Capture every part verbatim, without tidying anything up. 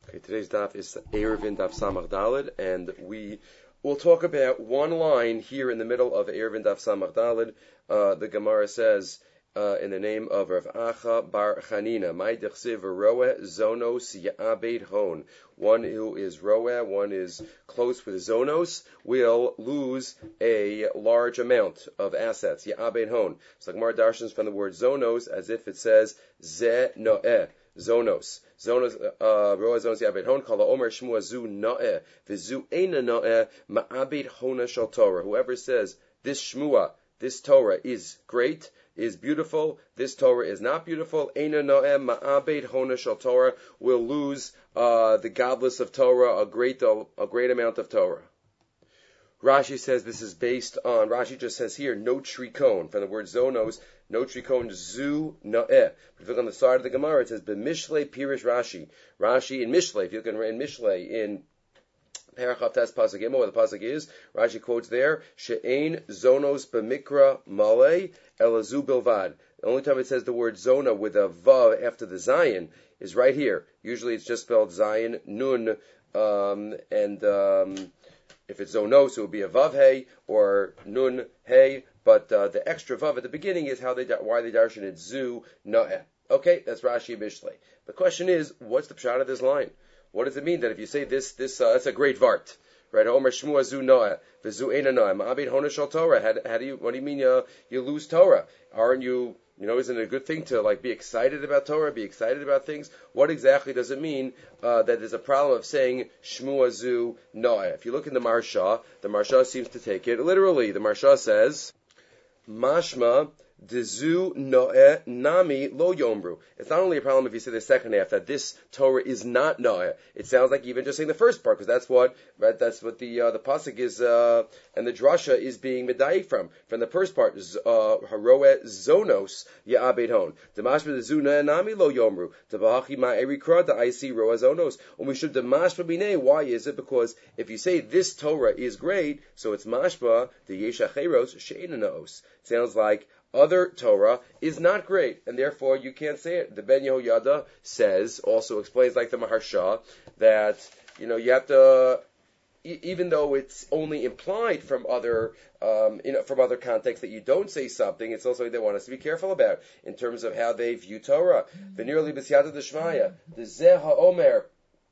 Okay, today's daf is Erevin Daf Samach Daled, and we will talk about one line here in the middle of Erevin Daf Samach Daled. Uh, the Gemara says, uh, in the name of Rav Acha Bar Chanina, Mai Dechsiv Roeh Zonos Ya'abed Hon. One who is Roeh, one is close with Zonos, will lose a large amount of assets. Ya'abed Hon. So the Gemara darshans from the word Zonos as if it says Ze Noeh. Zonos. Zonos, uh, Roa Zonos Yabed Hon, Kala Omer Shmua Zu Na'eh, Vizu Eina Na'eh, Ma'abed Hona Shal Torah. Whoever says, this Shmua, this Torah is great, is beautiful, this Torah is not beautiful, Eina Na'eh, Ma'abed Hona Shal Torah, will lose, uh, the godless of Torah, a great, a great amount of Torah. Rashi says this is based on, Rashi just says here, no trikon, from the word zonos, no trikon, zu na'eh. If you look on the side of the Gemara, it says, b'mishlei pirish Rashi. Rashi in Mishlei, if you look in Mishlei, in Parachav Tes Pasuk Gimel, where the Pasuk is, Rashi quotes there, she'ein zonos b'mikra malei elazu bilvad. The only time it says the word zona with a vav after the zayin is right here. Usually it's just spelled zayin, nun, um, and, um, if it's zonos, it would be a vav hey or nun hey, but uh, the extra vav at the beginning is how they why they darshan it zu na'eh. Okay, that's Rashi Mishlei. The question is, what's the pshat of this line? What does it mean that if you say this, this uh, that's a great vart, right? Omer shmua zu na'eh, v'zu eina na'eh, ma'abed hona shal Torah. How, how do you? What do you mean uh, you lose Torah? Aren't you? You know, isn't it a good thing to like be excited about Torah, be excited about things? What exactly does it mean uh, that there's a problem of saying Shmua Zu Noah? If you look in the Marsha, the Marsha seems to take it literally. The Marsha says, Mashma Dezu Noeh Nami Lo Yomru. It's not only a problem if you say the second half that this Torah is not Noeh. It sounds like even just saying the first part, because that's what right. That's what the uh, the pasuk is, uh, and the drasha is being medayik from. From the first part, Haroeh Zonos Ya'abed Hon. Demashma Dezu Noeh Nami Lo Yomru. Debahachi Ma Erikra Da I see Roeh Zonos. And we should demashma binei. Why is it? Because if you say this Torah is great, so it's mashma the Yeshacheros She'ena Noos. Sounds like other Torah is not great, and therefore you can't say it. The Ben Yehoyada says, also explains like the Maharsha, that, you know, you have to, e- even though it's only implied from other, um, you know, from other contexts that you don't say something, it's also they want us to be careful about in terms of how they view Torah. V'nirli b'siyata d'shmaya, the Zeh ha'omer,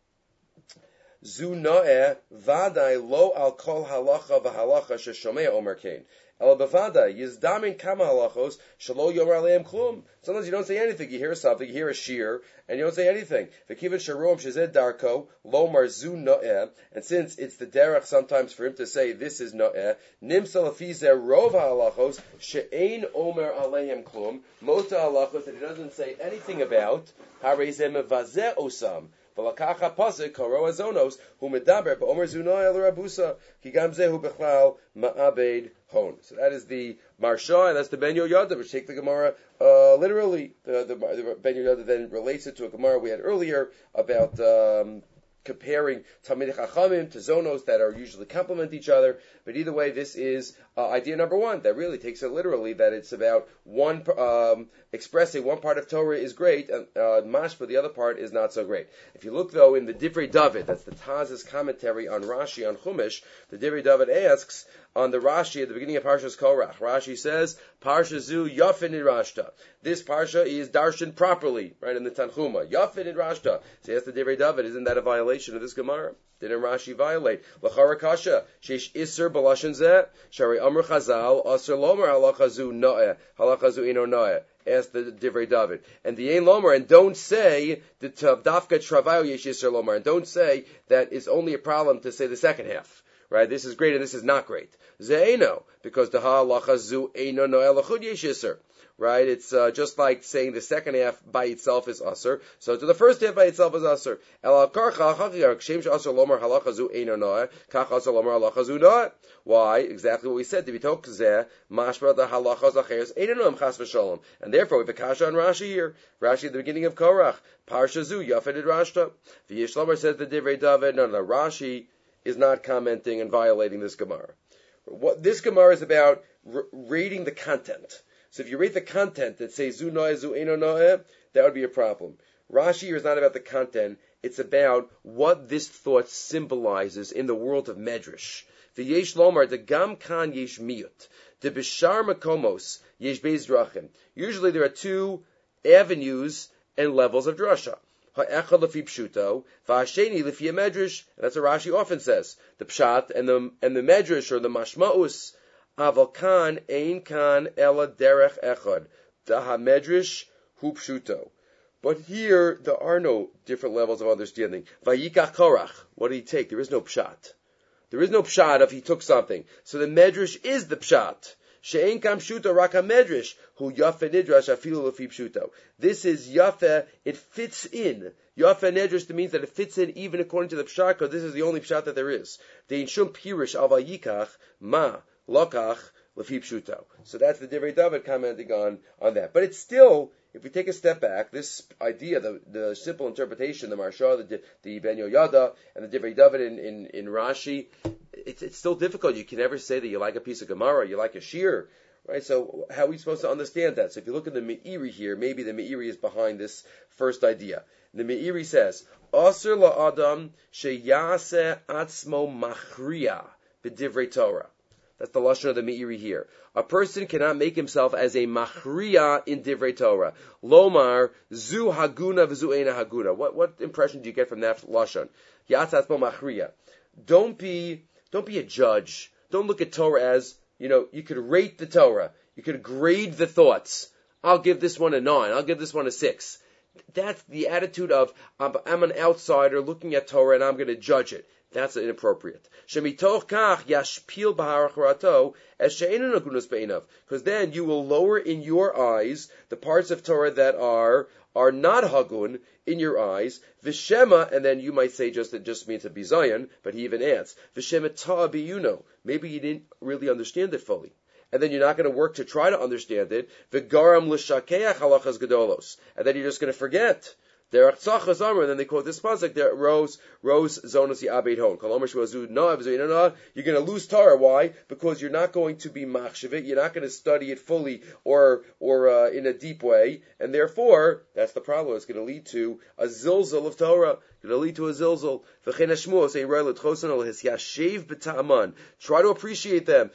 Zu no'eh, vadai lo al kol halacha v'halacha sheshomei omer kein. El bavada yizdamin kama halachos shelo yomer aleim klum. Sometimes you don't say anything. You hear something, you hear a shear, and you don't say anything. V'kiven sharom shezed darko lomar zu no'eh. And since it's the derech sometimes for him to say this is no'eh, nimsa lafizeh rov halachos she'ein omer aleim klum. Most halachos that he doesn't say anything about harezeh mevazeh osam. V'lakacha pasuk karo azonos hu medaber ba'omer zu no'eh l'rabusa ki gam zehu bechlal ma'abed hon. So that is the Marsha, and that's the Ben Yehoyada, which take the Gemara uh, literally. The, the, the Ben Yehoyada then relates it to a Gemara we had earlier about um, comparing Talmidei Chachamim to Zonos that are usually complement each other. But either way, this is uh, idea number one that really takes it literally, that it's about one um, expressing one part of Torah is great, and uh, Mashma, the other part, is not so great. If you look, though, in the Divrei David, that's the Taz's commentary on Rashi on Chumash, the Divrei David asks, on the Rashi at the beginning of Parshas Korach, Rashi says, Parsha Zu Yafin Rashta. This Parsha is darshan properly, right, in the Tanchuma. Yafin Rashta. So he asked the Divrei David, isn't that a violation of this Gemara? Didn't Rashi violate? L'chara kasha, sheish iser b'lashen zeh, shari amr chazal, aser lomer halacha zu no'eh, halacha zu ino no'eh. Asked the Divrei David. And the Ein Lomer, and don't say the Dafka Travayo Yesh Iser Lomer, and don't say that it's only a problem to say the second half. Right? This is great and this is not great. Ze'eno, because the halacha zu eino no'eh l'chud yesh iser. Right? It's uh, just like saying the second half by itself is usher. So to the first half by itself is usher. El karcha hachiyar kshem she'asher lomer halacha zu eino no'eh, kach asher lomer halacha zu no'eh. Why? Exactly what we said. Divitok zeh mashma the halachas acheres eino no'em chas v'shalom. And therefore we have a kasha on Rashi here. Rashi at the beginning of Korach. Parsha zu yafed rashta. V'yesh lomer says the Divrei David. No, no, Rashi is not commenting and violating this Gemara. What this Gemara is about, r- reading the content. So if you read the content that says zu no'eh, zu eino no'eh, that would be a problem. Rashi here is not about the content, It's about what this thought symbolizes in the world of Medrash. V'yesh lomar de gam kan yesh miyut. De b'shar makomos yesh beis drachim. Usually there are two avenues and levels of drasha. Ha'echad lefi pshuto, v'hasheni lefi medrash. That's what Rashi often says. The pshat and the and the medrash or the mashmaus. Aval kan ein kan ela derech echad. The ha-medrash hu pshuto. But here there are no different levels of understanding. Vayikach korach. What did he take? There is no pshat. There is no pshat if he took something. So the medrash is the pshat. She'ein kam pshuto rak ha-medrash hu yafe nidrash afilu lefi pshuto. This is yafe. It fits in. Yafe nidrash means that it fits in even according to the pshat, because this is the only pshat that there is. Dein shum pirish al vayikach ma lokach lefi pshuto. So that's the Divrei David commenting on on that. But it's still, if we take a step back, this idea, the, the simple interpretation, the Marsha, the, the Ben Yoyada, and the Divrei David in, in, in Rashi, it's, it's still difficult. You can never say that you like a piece of Gemara, you like a shir, right? So how are we supposed to understand that? So if you look at the Meiri here, maybe the Meiri is behind this first idea. The Meiri says, Asr la'adam sheyase atzmo machriya b'divrei Torah. That's the lashon of the Meiri here. A person cannot make himself as a machriya in divrei Torah. Lomar zu haguna v'zu eina haguna. What what impression do you get from that lashon? Yatzatzmo machriya. Don't be don't be a judge. Don't look at Torah as, you know, you could rate the Torah. You could grade the thoughts. I'll give this one a nine. I'll give this one a six. That's the attitude of I'm, I'm an outsider looking at Torah and I'm going to judge it. That's inappropriate. Shemitoch kach yashpil b'haracharato as she'einu nagunos be'inav. Because then you will lower in your eyes the parts of Torah that are are not hagun in your eyes. V'shema, and then you might say just it just means a bizayon, but he even adds v'shema ta'abiyuno. Maybe you didn't really understand it fully. And then you're not going to work to try to understand it. V'garam l'shakeach halachas gedolos. And then you're just going to forget. There are and then they quote this pasuk. There rose rose zonos yabed hon. You're going to lose Torah. Why? Because you're not going to be machshavit. You're not going to study it fully or or uh, in a deep way, and therefore that's the problem. It's going to lead to a zilzal of Torah. It's going to lead to a zilzal. Try to appreciate them.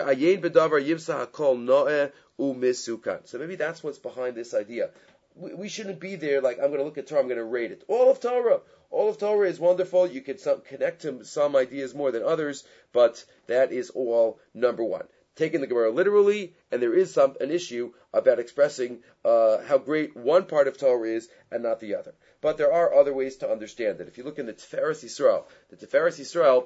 So maybe that's what's behind this idea. We shouldn't be there like, I'm going to look at Torah, I'm going to rate it. All of Torah, all of Torah is wonderful. You can some, connect to some ideas more than others, but that is all number one. Taking the Gemara literally, and there is some an issue about expressing uh, how great one part of Torah is and not the other. But there are other ways to understand it. If you look in the Tiferes Yisrael, the Tiferes Yisrael,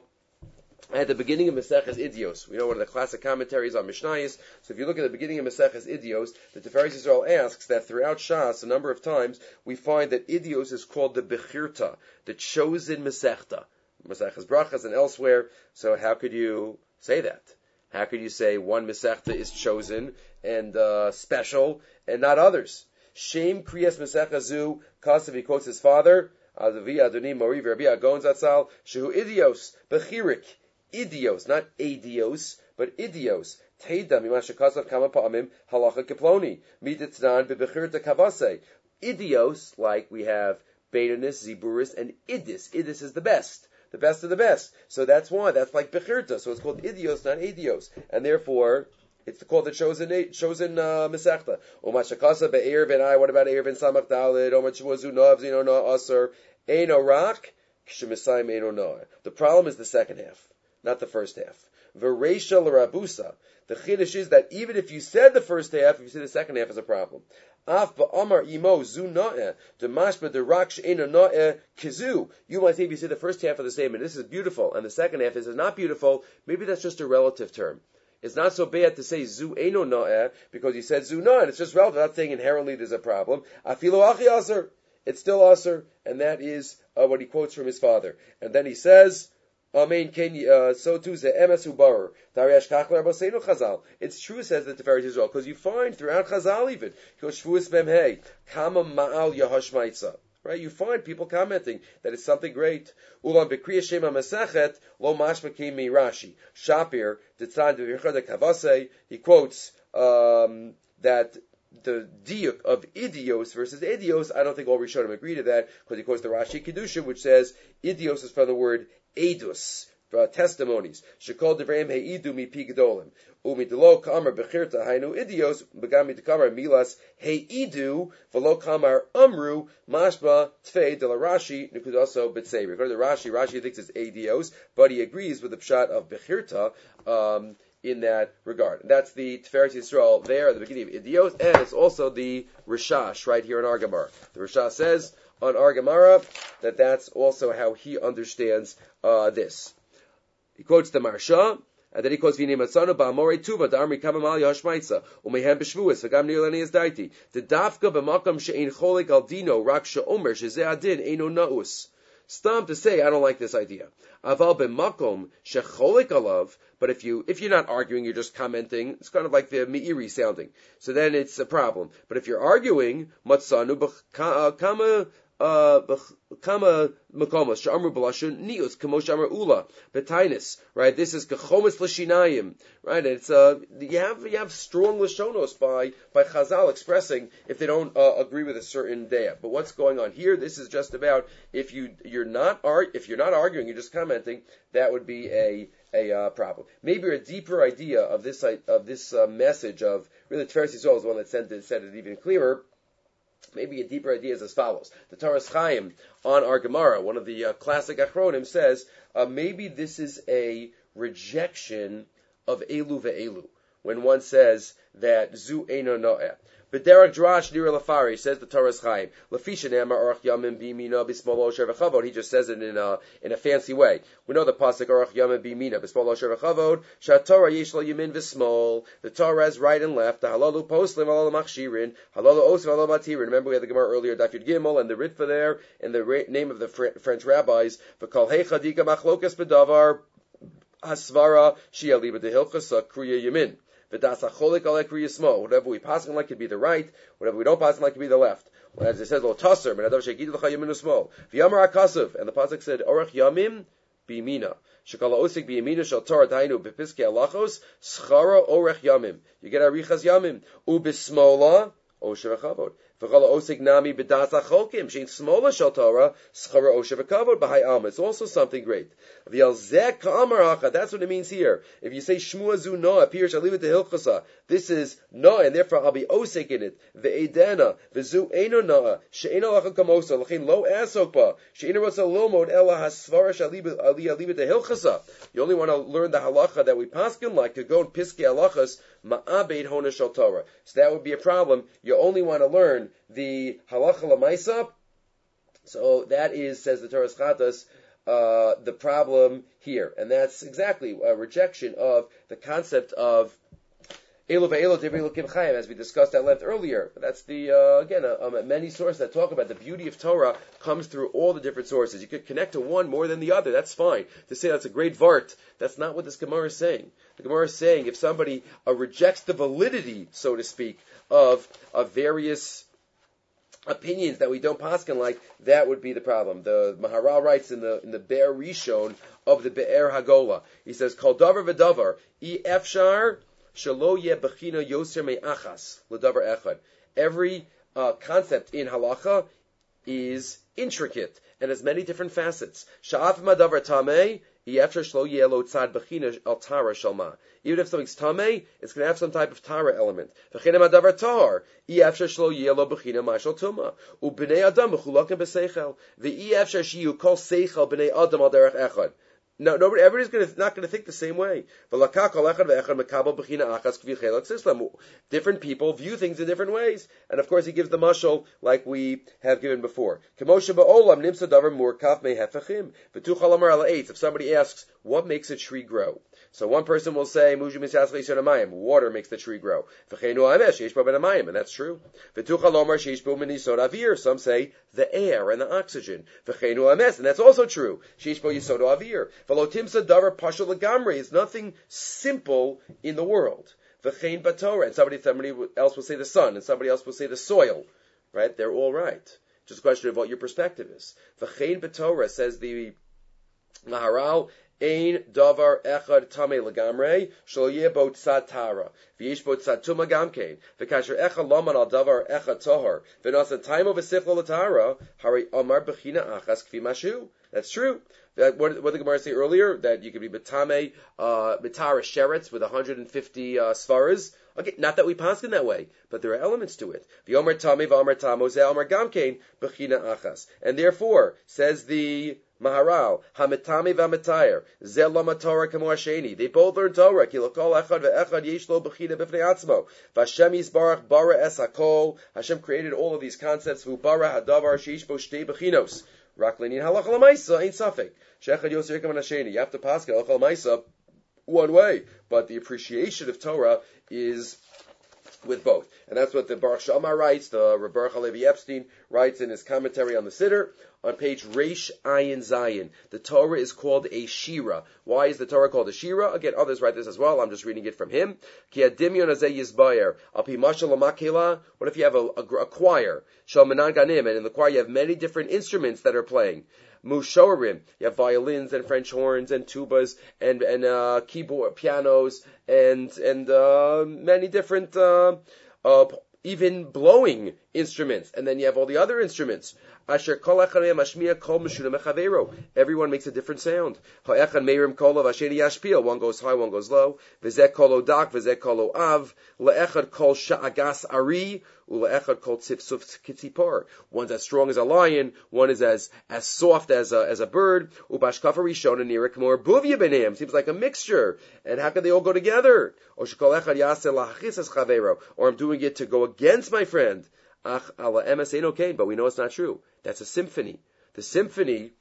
at the beginning of Maseches Idios, we know one of the classic commentaries on Mishnayos. So if you look at the beginning of Maseches Idios, the Tiferes Yisrael asks that throughout Shas, a number of times, we find that Idios is called the Bechirta, the chosen Masechta. Maseches Brachas and elsewhere. So how could you say that? How could you say one Masechta is chosen and uh, special and not others? Shem Kriyas Masechazu, Kasav, he quotes his father, Azavi Adonim Mori Rabbi Agon Zatzal, Shehu Idios, Bechirik. Idios, not adios, but idios. Teida mimashakasav kama pa'amim halacha keploni miditznan bebechirta kavase. Idios, like we have Betanis, Ziburis, and Idis. Idis is the best, the best of the best. So that's why that's like bechirta. So it's called idios, not adios, and therefore it's called the chosen chosen uh, mesechta. Umashakasa be'er v'nai. What about eir v'en samach dalid? Omar shvuazu noav zino no aser eino rak k'shemisayim eino noah. The problem is the second half, not the first half. V'reisha l'rabusa. The chiddush is that even if you said the first half, if you said the second half is a problem. Af ba'amar imo zu na'eh, demashba derak she'ena na'eh kizu. You might say if you say the first half of the statement, this is beautiful, and the second half is not beautiful, maybe that's just a relative term. It's not so bad to say zu eno na'eh, because you said zu na'eh, it's just relative, not saying inherently there's a problem. Afilu achi aser. It's still aser, and that is uh, what he quotes from his father. And then he says, Amen. Ken so too ze emes ubarer. Dariyash kachler bosenu Chazal. It's true, says the Tiferes Yisrael, because you find throughout Chazal even Shvuas Memhei Kama Ma'al Yahashmaitza. Right? You find people commenting that it's something great. Ulam Bekriya Shema Masechet Lo Mashma Kimi Rashi Shapir Ditzad B'Vichad Kavase. He quotes um, that the diuk of idios versus idios, I don't think all Rishonim agree to that, because he quotes the Rashi Kedusha, which says idios is from the word edus, for testimonies. Shekol devreim heidu mi pi gedolim. Umidlo kamar bechirta hainu idios, begami dekamar milas heidu, velo kamar amru, mashba tfei de la Rashi, nikudaso b'tzei. Regarding the Rashi, Rashi thinks it's idios, but he agrees with the pshat of bechirta, um, in that regard. And that's the Tiferet Yisrael there at the beginning of Idios, and it's also the Rishash right here in our Gemara. The Rishash says on our Gemara that that's also how he understands uh, this. He quotes the Marsha, and then he quotes V'nei Matzanu ba'amorei tuva da'amri kamamal yashmaitza umehem b'shvuas v'gam nirlani daiti the dafka b'makam she'ein cholik al dino rak she'omer shezeh adin eino na'us. Stam to say, I don't like this idea. Aval b'makom shecholik alav, but if you if you're not arguing, you're just commenting. It's kind of like the meiri sounding. So then it's a problem. But if you're arguing, matzanu b'kama kama makomos she'amru b'lashon nius kamo she'amru ula betainis. Right. This is kachomis l'shinayim. Right. And it's uh you have you have strong lashonos by by Chazal expressing if they don't uh, agree with a certain day. But what's going on here? This is just about if you you're not ar- if you're not arguing, you're just commenting. That would be a a uh, problem. Maybe a deeper idea of this of this uh, message of really Tiferet Yisrael is the one that said it, said it even clearer. Maybe a deeper idea is as follows. The Toras Chaim on our Gemara, one of the uh, classic Achronim, says uh, maybe this is a rejection of Elu ve'elu when one says that Zu Eino No'eh. But Derek Drash Nira Lafari says the Toras Chaim. Lafisha Ne'amar Orach Yamim B'Mina B'Smol Osher V'Chavod. He just says it in a in a fancy way. We know the pasuk Orach Yamim B'Mina B'Smol Osher V'Chavod. Shatorah Yesh Lo Yamin V'Smol. The Torah is right and left. The Halalu Poslim Halalu Machshirin. Halalu Osv Halalu Matirin. Remember we had the Gemara earlier, Daf Yud Gimel, and the Ritva there, and the ra- name of the Fr- French rabbis. V'Kol Hei Chadika Machlokas B'Davar Hasvara Shi'aliba Dehilchasa Kriya Yamin. Whatever we pass on like could be the right, whatever we don't pass on like could be the left. As it says, Lo Tasser, V'yamar HaKasav, and the pasuk said, Orach Yamim B'Yamina. Shekala Osik B'Yamina Shal Torah Dainu B'Piskei Halachos Schara Orach Yamim. You get Arichas Yamim. U'B'Smola Osher V'Chavod. V'Chala Osik Nami B'Das HaCholkim. Shein Smola Shal Torah Schara Osher V'Chavod B'Hai Alma. It's also something great. V'Yalzek Ka'amar Hacha. That's what it means here. If you say Shmua Zu Noah, Pirush Aliv Tehilchasa. This is Noah, and therefore I'll be Osik in it. V'Eidena V'Zu Eino Noah She'eino Lacha Kamosa L'chein Lo Asokba She'eino Rosa Lomod Ela Hasvara Shaliv Ali Aliv Tehilchasa. You only want to learn the halacha that we paskin like to go and piskei halachas ma'abed hona shel Torah. So that would be a problem. You only want to learn the halacha lamaisa. So that is, says the Toras Chatas, uh, the problem here, and that's exactly a rejection of the concept of Elu ve'elu divrei Elokim Chaim, as we discussed at length earlier. That's the uh, again uh, um, many sources that talk about the beauty of Torah comes through all the different sources. You could connect to one more than the other. That's fine. To say that's a great vart, that's not what this Gemara is saying. The Gemara is saying if somebody uh, rejects the validity, so to speak, of of various opinions that we don't paskin like, that would be the problem. The Maharal writes in the in the Be'er Rishon of the Be'er Hagola. He says, Kol davar v'davar, i efshar shelo yeh bechina yoser me'achas l'davar echad. Every uh, concept in halacha is intricate and has many different facets. Sha'af madavar tameh, i efshar shelo yeh lo tzad bechina al tara shalma. Even if something's tameh, it's going to have some type of tara element. V'chinem adavar tahar, i efshar shelo yeh lo bechina mashal tuma. U'bnei adam mechulakim b'seichel. V'i efshar shiyu kol seichel bnei adam al derech echad. No, nobody, everybody's gonna, not going to think the same way. Different people view things in different ways. And of course he gives the mashal like we have given before. If somebody asks, what makes a tree grow? So one person will say, water makes the tree grow. And that's true. Some say, the air and the oxygen. And that's also true. Is nothing simple in the world. And somebody, somebody else will say the sun, and somebody else will say the soil. Right? They're all right. Just a question of what your perspective is. V'chein b'Torah, says the Maharal, Ein davar echad tame legamre shlo yeh bo tzad tara v'yesh bo tzad tuma gamkein v'kasher echad laman al davar echad tahar v'nasa taimo v'sichlo l'tara hari amar b'china achas kfi mashu. That's true. That, what, what did the Gemara say earlier? That you could be betame, uh, betara sheretz with one hundred fifty uh, svaras. Okay, not that we pass in that way, but there are elements to it. The Omer Tame v'Omer Tamo ze Omer Gamkein b'china achas. And therefore, says the Maharal, Hametame v'Hametayer ze lama Torah kamo hasheni. They both learn Torah. Ki l'kol echad ve'echad yesh lo b'china b'fnei atzmo. V'Hashem yisbarach bara es hakol. Hashem created all of these concepts. V'ubara hadavar sheish bo shtei b'chinos. Raklinin halacha l'maisa ain't safek. Shechad yosir yikam hasheni. You have to pass halacha l'maisa one way, but the appreciation of Torah is with both. And that's what the Baruch Shamar writes, the Rebbe Halevi Epstein writes in his commentary on the Siddur, on page Reish Ayin Zayin. The Torah is called a Shira. Why is the Torah called a Shira? Again, others write this as well. I'm just reading it from him. Ki adimyon hazeh yizbayer. Al pi mashal lamakela. What if you have a, a, a choir? Shal menan ganim. And in the choir you have many different instruments that are playing. Mushorim, you have violins and French horns and tubas and and uh, keyboard, pianos and and uh, many different uh, uh, even blowing instruments, and then you have all the other instruments. Asher kol echad mashmiya kol meshuna mechavero. Everyone makes a different sound. Ha'echad meirim kolo v'asheni yashpil. One goes high, one goes low. V'zeh kolo dak, v'zeh kolo av. Le'echad kol sha'agas ari. Ule'echad kol tzipsuf kitzipar. One's as strong as a lion. One is as as soft as a as a bird. Ubashkafa rishon and nirik more buvya b'neim. Seems like a mixture. And how can they all go together? Or shekol echad yaseh la'achisas chavero. Or I'm doing it to go against my friend. Ach ala emes ein okay, but we know it's not true. That's a symphony. The symphony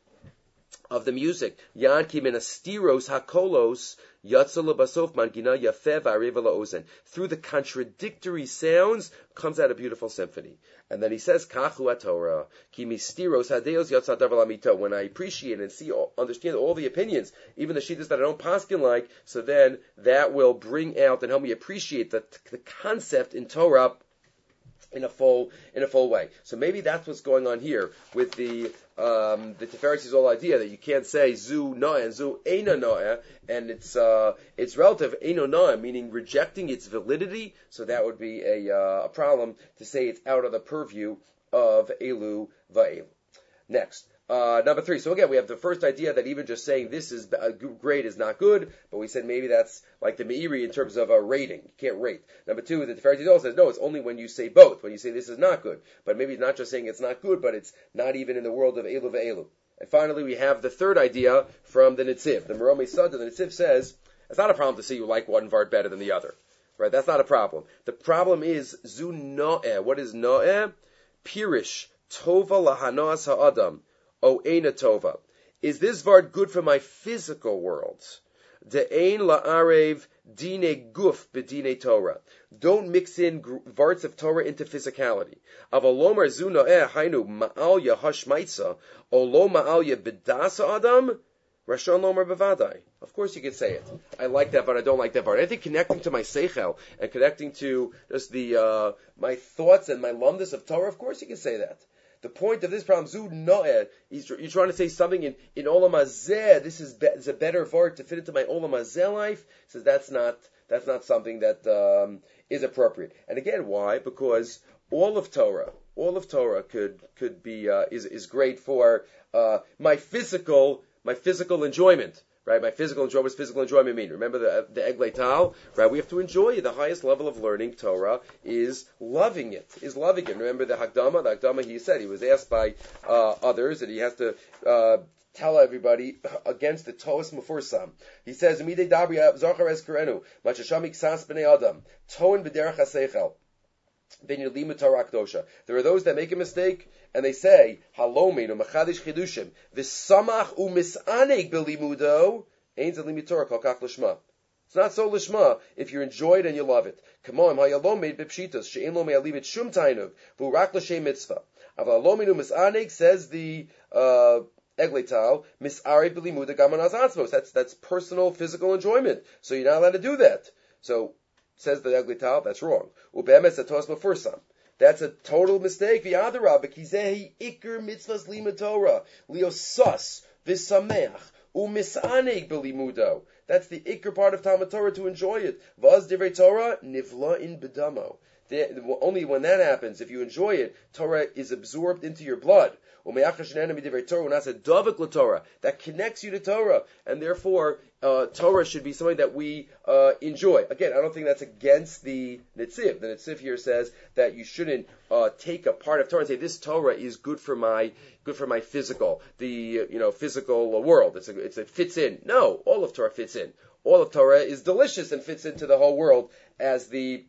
of the music. Yan ki min astiros hakolos yatsa lebasof mangina yafeh v'arev la'ozen. Through the contradictory sounds comes out a beautiful symphony. And then he says, Kachu Torah ki mistiros hadeos yatsa davar lamito. When I appreciate and see, all, understand all the opinions, even the shittas that I don't paskin like, so then that will bring out and help me appreciate the, the concept in Torah in a full in a full way. So maybe that's what's going on here with the um, the Tiferes' whole idea that you can't say zu noah and zu eina noah, and it's uh, it's relative eino noah, meaning rejecting its validity. So that would be a uh, a problem to say it's out of the purview of elu va'elu. Next. Uh, number three. So again, we have the first idea that even just saying this is uh, great is not good, but we said maybe that's like the Meiri in terms of a rating. You can't rate. Number two, the Tiferes also says, no, it's only when you say both, when you say this is not good. But maybe it's not just saying it's not good, but it's not even in the world of Elu ve'elu. And finally, we have the third idea from the Nitziv. The Meromei Sada, the Nitziv says, it's not a problem to say you like one Vart better than the other. Right? That's not a problem. The problem is zu no'eh. What is no'eh? Pirish. Tova lahanoas ha'adam. O eina tova. Is this vart good for my physical world? De'ein la'arev dine guf bedine Torah. Don't mix in varts of Torah into physicality. Avalomar zu no'eh hainu ma'alya hashmaitza o lo ma'alya bedasa adam rashon lomar bevadai. Of course you could say it. I like that, but I don't like that part. I think connecting to my seichel and connecting to just the uh, my thoughts and my lumdus of Torah, of course you can say that. The point of this problem, zu no'eh, you're trying to say something in, in olam hazeh, this is, be, is a better vart to fit into my olam hazeh life. He says that's not, that's not something that um, is appropriate. And again, why? Because all of Torah, all of Torah could, could be, uh, is, is great for, uh, my physical, my physical enjoyment. Right, my physical enjoyment, what does physical enjoyment mean? Remember the the Eglei Tal? Right, we have to enjoy it. The highest level of learning Torah is loving it, is loving it. Remember the Hakdama? The Hakdama, he said, he was asked by uh, others that he has to uh, tell everybody against the Toas Mefursam. He says, Midei Dabri Zachar Es Kerenu, Machashamik Sas B'nei Adam, Toin B'derech HaSeichel. There are those that make a mistake and they say, Halomeinu machadish chidushim v'samach u'misaneg b'limudo ein ze limud Torah kol kach lishma. It's not so lishma if you enjoy it and you love it. Kamon hayalomed b'pshitos she'en lo me'alivit shum tainug v'urak l'shem mitzvah. Aval halomeinu misaneg, says the uh, Eglei Tal, misareg b'limuda gaman azatzmos. That's that's personal physical enjoyment. So you're not allowed to do that. So says the Eglei Tal, that's wrong. Ubemes atos mefursam. That's a total mistake. V'yadarab, b'kizehi ikr mitzvahs lima Torah. Leo sus, v'sameach, Umisanig belimudo. That's the ikr part of Talmud Torah, to enjoy it. Vaz divrei Torah nivla'in bedamo. Only when that happens, if you enjoy it, Torah is absorbed into your blood. That connects you to Torah, and therefore uh, Torah should be something that we uh, enjoy. Again, I don't think that's against the Netziv. The Netziv here says that you shouldn't uh, take a part of Torah and say this Torah is good for my good for my physical, the you know physical world. It's a, it's, it fits in. No, all of Torah fits in. All of Torah is delicious and fits into the whole world as the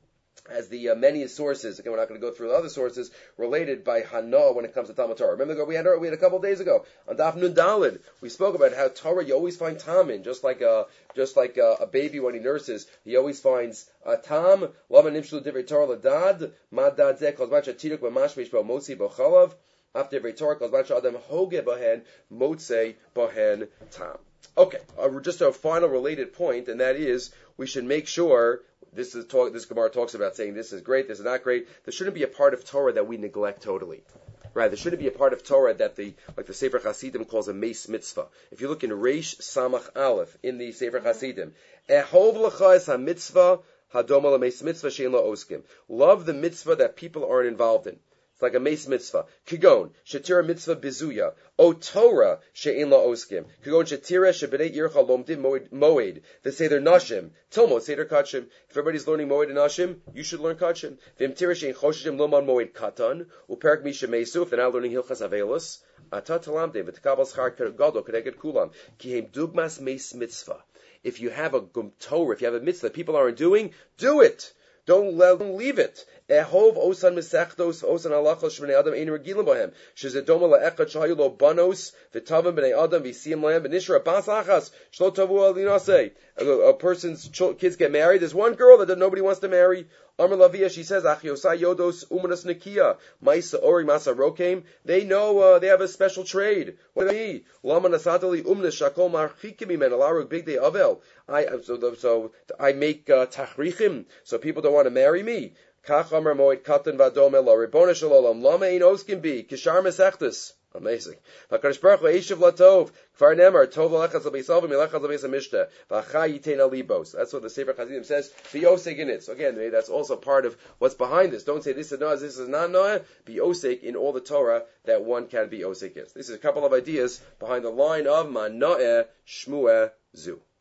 as the uh, many sources. Again, we're not going to go through the other sources related by Hana when it comes to Talmud Torah. Remember, we had we had a couple of days ago on Daf Nun Daled. We spoke about how Torah you always find tam in, just like a just like a, a baby when he nurses, he always finds a tam. Lama nimshlu divrei Torah ladad madad zeh kol zman shetiruk b'mashmish b'motzi b'chalav after divrei Torah kol zman she'adam hoge b'hen motzei b'hen tam. Okay, uh, just a final related point, and that is we should make sure. This is talk, this Gemara talks about saying this is great, this is not great. There shouldn't be a part of Torah that we neglect totally. Right? There shouldn't be a part of Torah that the, like the Sefer Hasidim calls a meis mitzvah. If you look in Reish Samach Aleph in the Sefer Hasidim, Ehov lecha es ha-mitzvah hadoma la-meis mitzvah shein la oskim. Love the mitzvah that people aren't involved in. It's like a meis mitzvah. Kigon, shetira mitzvah bizuya. O Torah she'in la oskim. Kigon shetira shebedei ircha lomdim moed. They say they're nashim. Tilmot seder kachim. If everybody's learning moed and nashim, you should learn kachim. Vim tira she'in choshim loman moed katan. Uperak misha meisu. If they're not learning hilchas avelus. Ata talamde v'tekabal schar gadol kedeged kulam. Kihem dugmas meis mitzvah. If you have a gum Torah, if you have a mitzvah that people aren't doing, do it. Don't, don't leave it. Ehov osan mesechtos osan halachos shbnei adam ein regilim bohem. Shezedoma laechad shahayu lo banos v'tavim bnei adam v'siyim lahem b'nishra bas achas shlo tavu al yinaseh. A person's kids get married. There's one girl that nobody wants to marry. Amar Lavia, she says, Ach Yosai Yodos Umanas Nikia, Maisa Ori Masa Rokem. They know uh, they have a special trade. What do they mean? Lama Nasatali Umnas Shakol Marchikim Men Alarug Big Day Avel. I so so I make uh, tachrichim, so people don't want to marry me. Kach Amar Moed Katan Vadom Elo Ribona Shalom Lama Ein Oskim Bi Kishar Mesechtes. Amazing. Hakadosh Baruch Hu Eishav Latov Kfar Nemar Tov Lechaz L'Beisav Milechaz L'Beis Hamishta V'Achai Yitena Libos. That's what the Sefer Chassidim says. Be osek in it. So again, that's also part of what's behind this. Don't say this is Noah, this is not Noah. Be osek in all the Torah that one can be osek in. This is a couple of ideas behind the line of Manoeh Shmueh Zu.